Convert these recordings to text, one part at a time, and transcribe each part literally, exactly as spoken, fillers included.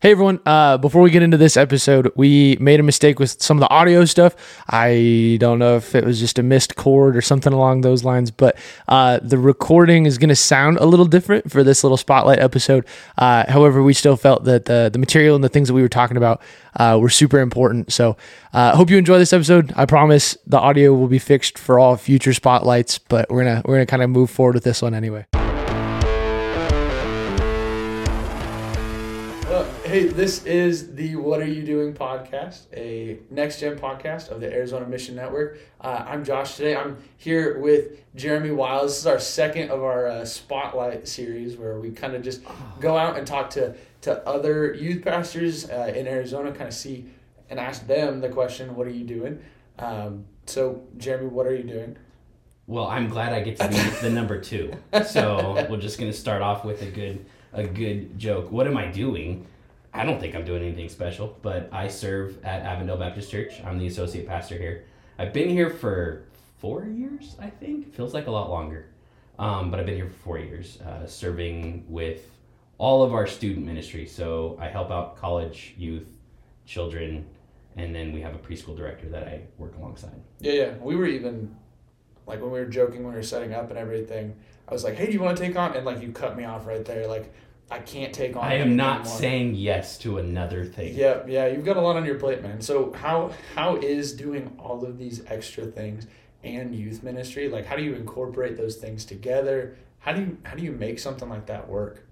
Hey everyone, uh, before we get into this episode, we made a mistake with some of the audio stuff. I don't know if it was just a missed chord or something along those lines, but uh, the recording is going to sound a little different for this little spotlight episode. Uh, however, we still felt that the, the material and the things that we were talking about uh, were super important. So I uh, hope you enjoy this episode. I promise the audio will be fixed for all future spotlights, but we're going to we're gonna kind of move forward with this one anyway. Hey, this is the What Are You Doing podcast, a next-gen podcast of the Arizona Mission Network. Uh, I'm Josh today. I'm here with Jeremy Wiles. This is our second of our uh, Spotlight series where we kind of just go out and talk to, to other youth pastors uh, in Arizona, kind of see and ask them the question, what are you doing? Um, so, Jeremy, what are you doing? Well, I'm glad I get to be the number two. So we're just going to start off with a good a good joke. What am I doing? I don't think I'm doing anything special, but I serve at Avondale Baptist Church. I'm the associate pastor here. I've been here for four years, I think. Feels like a lot longer. Um, but I've been here for four years, uh, serving with all of our student ministry. So I help out college, youth, children, and then we have a preschool director that I work alongside. Yeah, yeah. We were even, like, when we were joking, when we were setting up and everything, I was like, hey, do you want to take on? And, like, you cut me off right there, like, I can't take on. I am not anymore. saying yes to another thing. Yeah, yeah, you've got a lot on your plate, man. So how how is doing all of these extra things and youth ministry? Like, how do you incorporate those things together? How do you how do you make something like that work?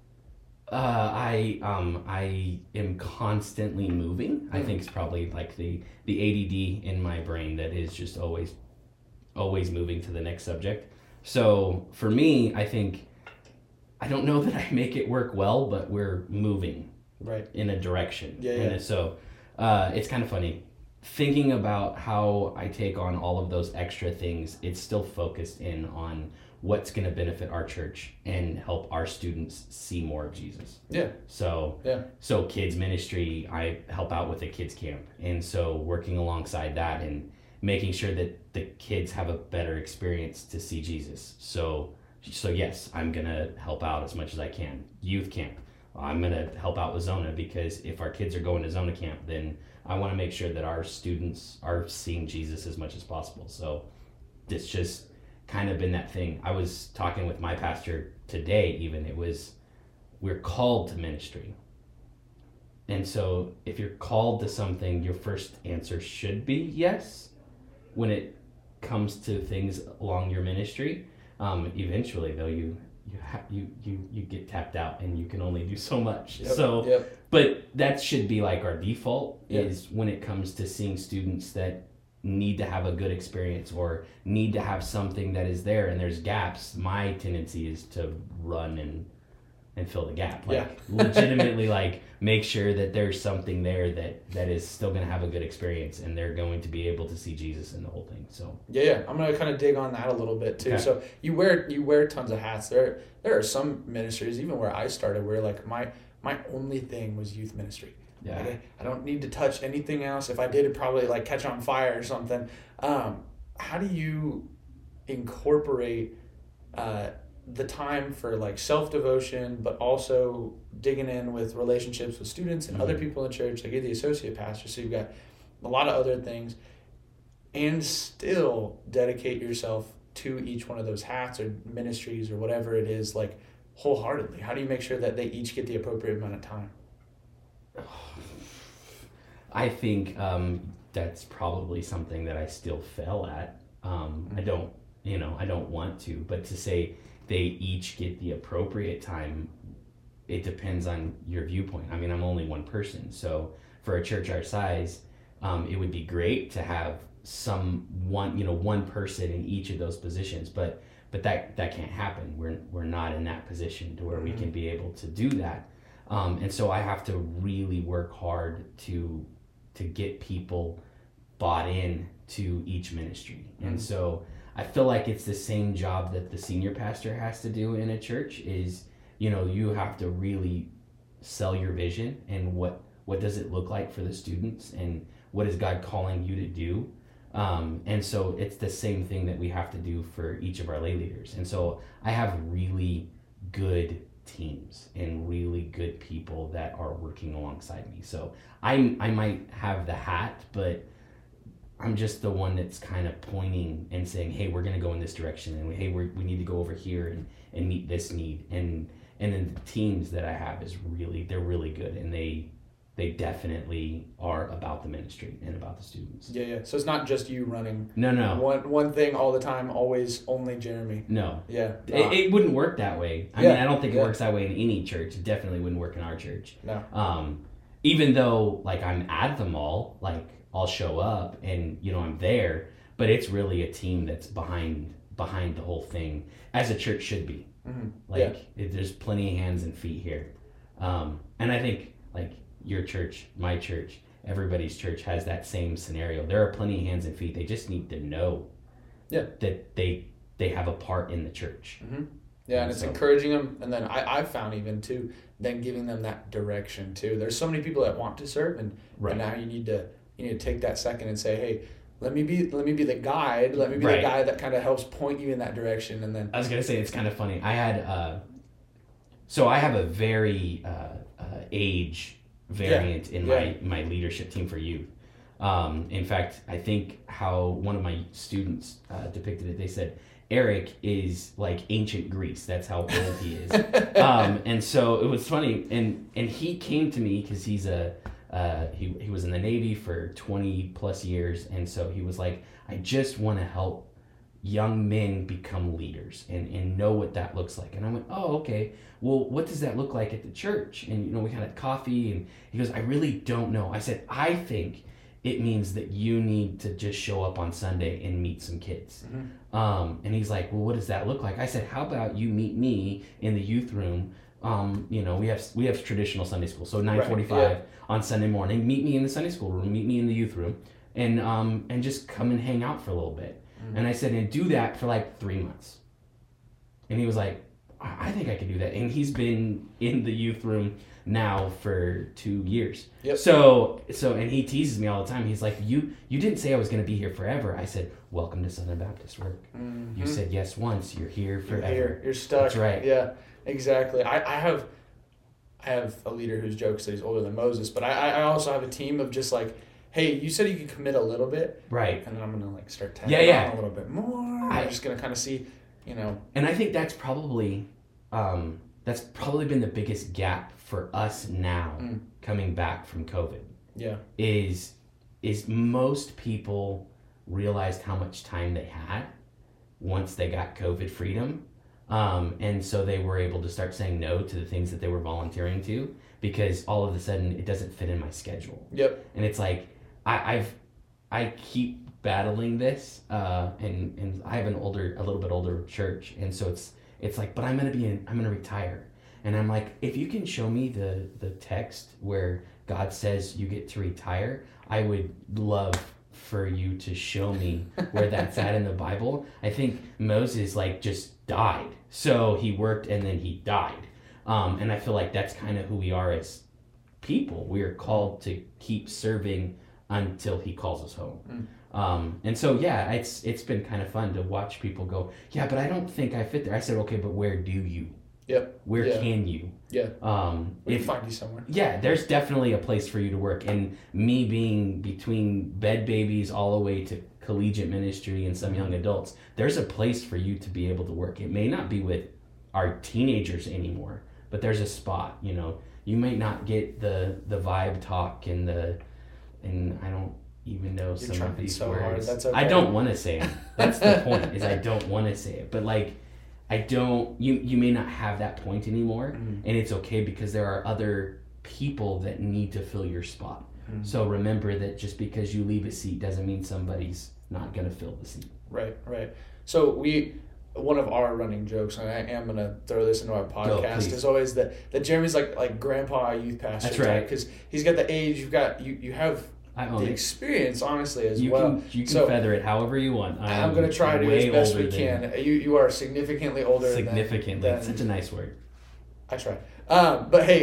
Uh, I um I am constantly moving. Mm. I think it's probably like the the A D D in my brain that is just always always moving to the next subject. So for me, I think. I don't know that I make it work well, but we're moving right in a direction. Yeah, yeah. And so uh, it's kind of funny. Thinking about how I take on all of those extra things, it's still focused in on what's going to benefit our church and help our students see more of Jesus. Yeah. So, yeah. So kids ministry, I help out with a kids camp. And so working alongside that and making sure that the kids have a better experience to see Jesus. So So yes, I'm going to help out as much as I can. Youth camp, I'm going to help out with Zona because if our kids are going to Zona camp, then I want to make sure that our students are seeing Jesus as much as possible. So it's just kind of been that thing. I was talking with my pastor today even. It was, we're called to ministry. And so if you're called to something, your first answer should be yes when it comes to things along your ministry. Um, eventually, though, you you, ha- you you you get tapped out, and you can only do so much. Yep, so, yep. But that should be like our default yep. is when it comes to seeing students that need to have a good experience or need to have something that is there, and there's gaps. My tendency is to run and and fill the gap. Like yeah. legitimately, like make sure that there's something there that that is still going to have a good experience, and they're going to be able to see Jesus in the whole thing. So yeah, yeah, I'm gonna kind of dig on that a little bit too. Okay. So you wear you wear tons of hats. There there are some ministries, even where I started, where like my my only thing was youth ministry. Yeah, like, I, I don't need to touch anything else. If I did, it'd probably like catch on fire or something. Um, how do you incorporate uh, the time for like self-devotion, but also digging in with relationships with students and mm-hmm. other people in church? Like you're the associate pastor, so you've got a lot of other things, and still dedicate yourself to each one of those hats or ministries or whatever it is, like wholeheartedly. How do you make sure that they each get the appropriate amount of time? I think um, that's probably something that I still fail at. Um, mm-hmm. I don't, you know, I don't want to, but to say they each get the appropriate time, it depends on your viewpoint. I mean, I'm only one person. So for a church our size, um, it would be great to have some one, you know, one person in each of those positions, but, but that, that can't happen. We're, we're not in that position to where mm-hmm. we can be able to do that. Um, and so I have to really work hard to, to get people bought in to each ministry. Mm-hmm. And so I feel like it's the same job that the senior pastor has to do in a church is, you know, you have to really sell your vision and what, what does it look like for the students and what is God calling you to do. Um, and so it's the same thing that we have to do for each of our lay leaders. And so I have really good teams and really good people that are working alongside me. So I I might have the hat, but I'm just the one that's kind of pointing and saying, hey, we're going to go in this direction, and hey, we we need to go over here and, and meet this need. And and then the teams that I have is really, they're really good, and they they definitely are about the ministry and about the students. Yeah, yeah. So it's not just you running No, no. one one thing all the time, always only Jeremy. No. Yeah. It, it wouldn't work that way. I Yeah, mean, I don't think it yeah. works that way in any church. It definitely wouldn't work in our church. No. Um, even though, like, I'm at them all, like, I'll show up and, you know, I'm there, but it's really a team that's behind behind the whole thing, as a church should be. Mm-hmm. Like, Yeah. it, there's plenty of hands and feet here. Um, and I think, like, your church, my church, everybody's church has that same scenario. There are plenty of hands and feet. They just need to know Yeah. that they they have a part in the church. Mm-hmm. Yeah, and it's So- encouraging them, and then I I've found even too, then giving them that direction too. There's so many people that want to serve, and, Right. and now you need to you need to take that second and say, hey, let me be let me be the guide. Let me be Right. the guy that kind of helps point you in that direction, and then I was gonna say it's kind of funny. I had uh, so I have a very uh, uh, age variant in yeah. my my leadership team for youth. Um, in fact, I think how one of my students uh, depicted it. They said Eric is like ancient Greece. That's how old he is. um, and so it was funny. And and he came to me because he's a uh, he he was in the Navy for twenty plus years, and so he was like, I just want to help young men become leaders and, and know what that looks like. And I went, oh, okay. Well, what does that look like at the church? And, you know, we had coffee, and he goes, I really don't know. I said, I think it means that you need to just show up on Sunday and meet some kids. Mhm. Um, and he's like, well, what does that look like? I said, how about you meet me in the youth room? Um, you know, we have we have traditional Sunday school, so nine forty-five yeah. on Sunday morning. Meet me in the Sunday school room. Meet me in the youth room, and um, and just come and hang out for a little bit. Mhm. And I said, and do that for like three months. And he was like, I I think I could do that. And he's been in the youth room now for two years. Yep. So, so, and he teases me all the time. He's like, you, you didn't say I was going to be here forever. I said, welcome to Southern Baptist work. Mhm. You said yes once, you're here You're forever. here. You're stuck. That's right. Yeah, exactly. I, I have I have a leader who jokes that he's older than Moses, but I, I also have a team of just like, hey, you said you could commit a little bit, Right. and then I'm gonna like start tagging Yeah, yeah. on a little bit more. I- I'm just gonna kind of see, you know. And I think that's probably, um, that's probably been the biggest gap for us now Mm. coming back from COVID. Yeah. is is most people realized how much time they had once they got COVID freedom. Um, and so they were able to start saying no to the things that they were volunteering to, because all of a sudden it doesn't fit in my schedule. Yep. And it's like, I, I've, I keep battling this, uh, and, and I have an older, a little bit older church. And so it's, it's like, but I'm going to be, in, I'm going to retire. And I'm like, if you can show me the, the text where God says you get to retire, I would love for you to show me where that's at in the Bible. I think Moses like just died. So he worked and then he died. Um, and I feel like that's kind of who we are as people. We are called to keep serving until he calls us home. Mm. Um, and so, yeah, it's it's been kind of fun to watch people go, yeah, but I don't think I fit there. I said, okay, but where do you? Yep. Where Yeah. can you? Yeah. Um, We if can find you somewhere. yeah, there's definitely a place for you to work. And me being between bed babies all the way to collegiate ministry and some young adults, there's a place for you to be able to work. It may not be with our teenagers anymore, but there's a spot, you know. You might not get the the vibe talk and the, and I don't even know You're some trying of these so words. hard. That's I okay. don't want to say it. That's the point, is I don't want to say it. But like, I don't, you, you may not have that point anymore, Mhm. and it's okay because there are other people that need to fill your spot. Mhm. So remember that just because you leave a seat doesn't mean somebody's not going to fill the seat. Right, right. So we, one of our running jokes, and I am gonna throw this into our podcast, please. is always that that Jeremy's like like grandpa youth pastor. That's right. Because he's got the age. You've got you. You have I own the it. experience, honestly, as You well. can you can So, feather it however you want. I'm gonna try to do way as best we older than- can. You you are significantly older. Significantly, Than, it's such a nice word. I try. Um, but hey,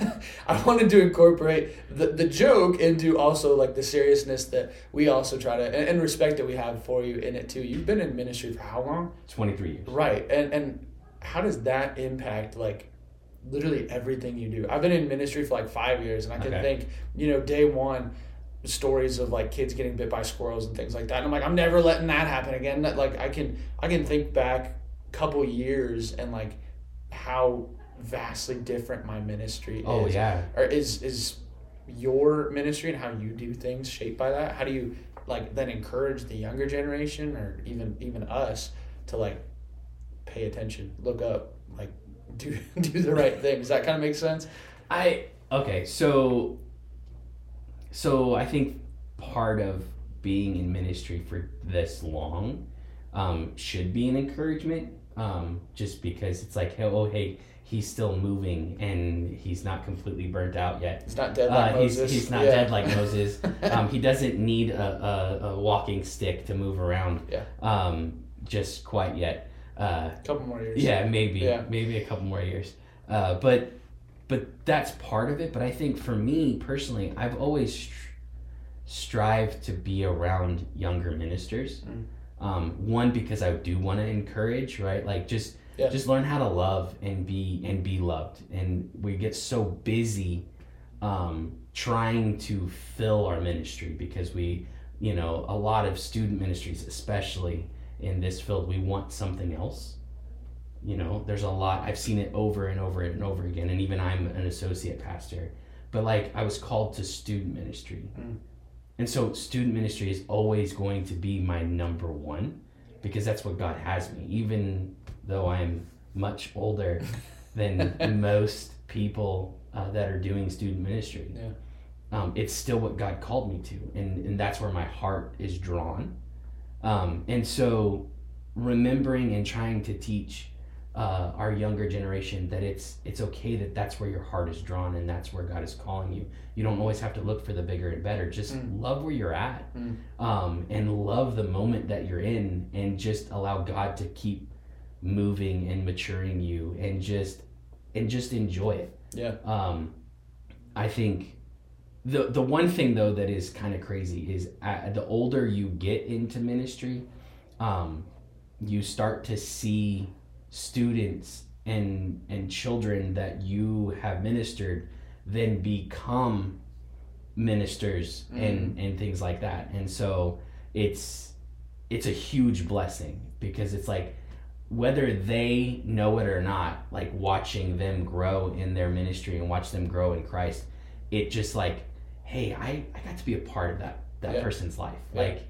I wanted to incorporate the, the joke into also like the seriousness that we also try to, and, and respect that we have for you in it too. You've been in ministry for how long? twenty-three years. Right. And and how does that impact like literally everything you do. I've been in ministry for like five years, and I can Okay. think, you know, day one, stories of like kids getting bit by squirrels and things like that. And I'm like, I'm never letting that happen again. That, like I can I can think back a couple years and like how vastly different my ministry Oh is. yeah. Or is is your ministry and how you do things shaped by that? How do you like then encourage the younger generation or even even us to like pay attention, look up, like do do the right thing? Does that kind of make sense? I okay, so so I think part of being in ministry for this long um, should be an encouragement, um, just because it's like, oh, hey, he's still moving and he's not completely burnt out yet. He's not dead like Uh, he's, Moses. he's not Yeah. dead like Moses. Um, he doesn't need a, a, a walking stick to move around Yeah. um, just quite yet. Uh, Couple more years. yeah, maybe, Yeah. maybe a couple more years. Uh, but but that's part of it. But I think for me personally, I've always str- strived to be around younger ministers. Mm. Um, one, because I do want to encourage, right? Like just Yeah. just learn how to love and be and be loved. And we get so busy um, trying to fill our ministry because we, you know, a lot of student ministries, especially in this field, we want something else. You know, there's a lot, I've seen it over and over and over again, and even I'm an associate pastor, but like I was called to student ministry. Mm. And so student ministry is always going to be my number one because that's what God has me, even though I'm much older than most people uh, that are doing student ministry. Yeah. Um, it's still what God called me to, and, and that's where my heart is drawn. Um, and so remembering and trying to teach uh, our younger generation that it's it's okay that that's where your heart is drawn and that's where God is calling you. You don't always have to look for the bigger and better. Just Mm. love where you're at, Mm. um, and love the moment that you're in, and just allow God to keep moving and maturing you, and just and just enjoy it. Yeah. Um, I think the the one thing though that is kind of crazy is uh, the older you get into ministry, um, you start to see students and and children that you have ministered then become ministers and Mm. and things like that. And so it's it's a huge blessing because it's like whether they know it or not, like watching them grow in their ministry and watch them grow in Christ, it just like, hey, I, I got to be a part of that that Yeah. person's life. Yeah. Like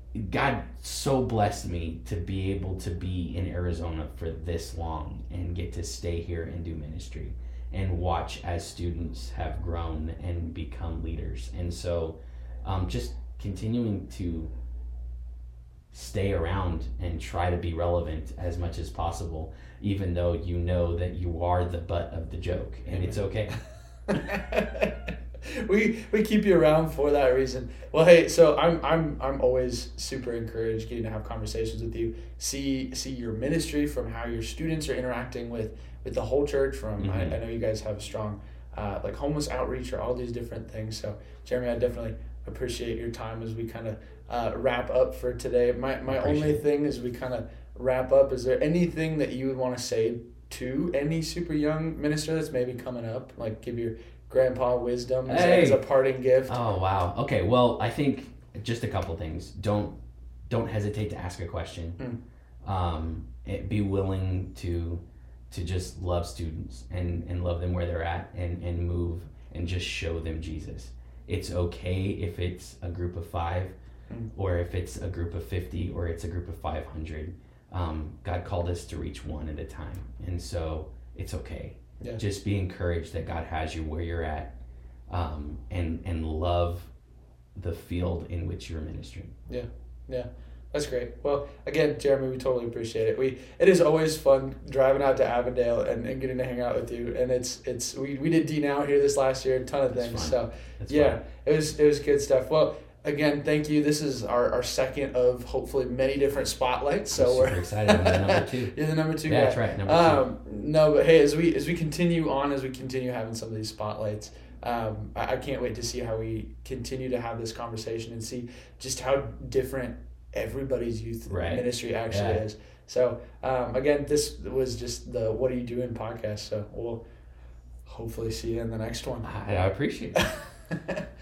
God so blessed me to be able to be in Arizona for this long and get to stay here and do ministry and watch as students have grown and become leaders. And so um, just continuing to stay around and try to be relevant as much as possible, even though you know that you are the butt of the joke, and it's okay. we we keep you around for that reason. Well, hey, so I'm I'm I'm always super encouraged getting to have conversations with you. See see your ministry from how your students are interacting with with the whole church. From Mhm. I, I know you guys have a strong uh, like homeless outreach or all these different things. So Jeremy, I definitely appreciate your time as we kind of uh, wrap up for today. My my only Appreciate it. thing as we kind of wrap up, is there anything that you would want to say to any super young minister that's maybe coming up? Like give your grandpa wisdom as, Hey. a, as a parting gift. Oh wow. Okay. Well, I think just a couple things. Don't don't hesitate to ask a question. Um, it, be willing to to just love students and and love them where they're at and and move and just show them Jesus. It's okay if it's a group of five, Mm. or if it's a group of fifty, or it's a group of five hundred. Um, God called us to reach one at a time, and so it's okay. Yeah. Just be encouraged that God has you where you're at, um, and and love the field in which you're ministering. Yeah, that's great. Well, again, Jeremy, we totally appreciate it. We it is always fun driving out to Avondale and, and getting to hang out with you. And it's it's we, we did D Now here this last year, a ton of That's things. fun. So That's yeah, fun. it was it was good stuff. Well, again, thank you. This is our, our second of hopefully many different spotlights. So I'm we're super excited. I'm the number two. You're the number two Yeah, guy. that's right. Number Um, no, but hey, as we as we continue on, as we continue having some of these spotlights, um, I, I can't wait to see how we continue to have this conversation and see just how different everybody's youth Right. ministry actually Yeah. is. So um, again, this was just the What Are You Doing podcast. So we'll hopefully see you in the next one. I, I appreciate it.